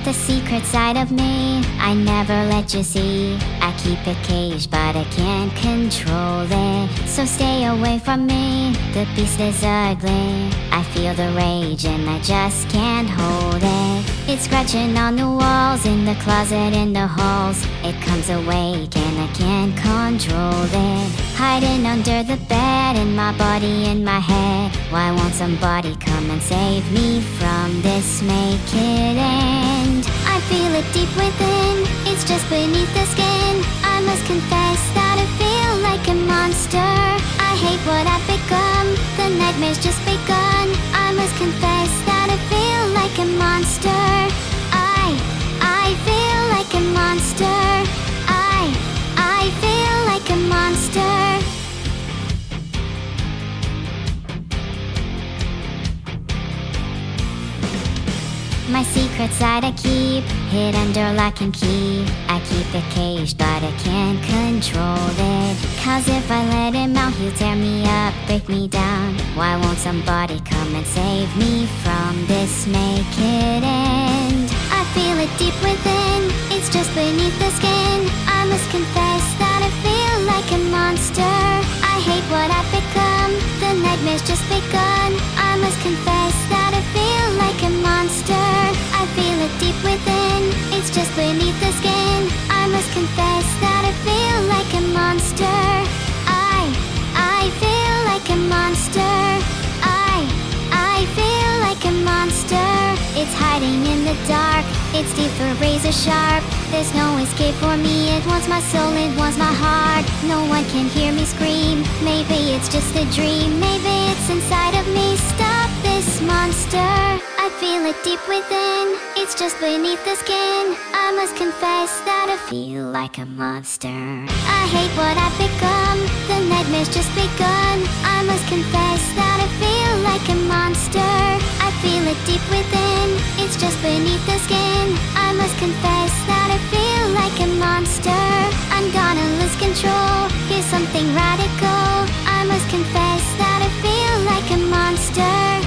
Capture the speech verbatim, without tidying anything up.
The secret side of me, I never let you see. I keep it caged, but I can't control it. So stay away from me, the beast is ugly. I feel the rage and I just can't hold it. It's scratching on the walls, in the closet, in the halls. It comes awake and I can't control it. Hiding under the bed, in my body, in my head. Why won't somebody come and save me from this? Make it end. I feel it deep within, it's just beneath the skin. I must confess that I feel like a monster. I hate what I've become, the nightmare's just begun. I must confess that I feel like a monster. I, I feel like a monster. I, I feel like a monster. My secret side I keep, hid under lock and key. I keep it caged, but I can't control it. Cause if I let him out, he'll tear me up, break me down. Why won't somebody come and save me from this? Make it end. I feel it deep within, it's just beneath the skin. I must confess that I feel like a monster. I hate what I've become, the nightmare's just begun. I must confess that I feel like a monster. I feel it deep within, it's just beneath the skin. I must confess that I feel like a monster. I, I feel like a monster. I, I feel like a monster. It's hiding in the dark, its teeth are razor sharp. There's no escape for me, it wants my soul, it wants my heart. No one can hear me scream, maybe it's just a dream. Maybe it's inside of me, stop this monster. I feel it deep within, it's just beneath the skin. I must confess that I feel like a monster. I hate what I've become, the nightmare's just begun. I must confess that I feel like a monster. I feel it deep within, it's just beneath the skin. I must confess that I feel like a monster. I'm gonna lose control, here's something radical. I must confess that I feel like a monster.